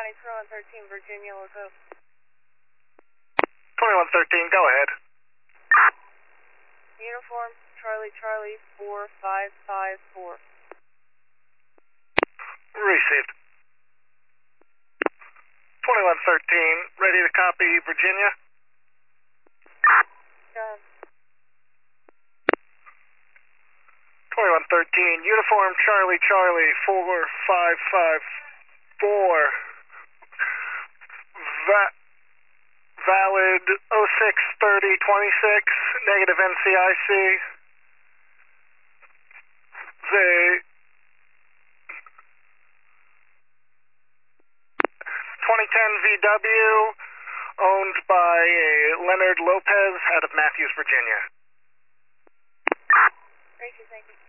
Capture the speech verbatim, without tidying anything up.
County, twenty-one thirteen, Virginia, Loco. twenty-one thirteen, go ahead. Uniform, Charlie, Charlie, four five five four. Received. twenty-one thirteen, ready to copy Virginia? Go ahead. twenty-one thirteen, uniform Charlie Charlie four five five four. Va- valid oh six thirty twenty-six, negative N C I C. The twenty ten V W, owned by Leonard Lopez out of Matthews, Virginia. Thank you, thank you.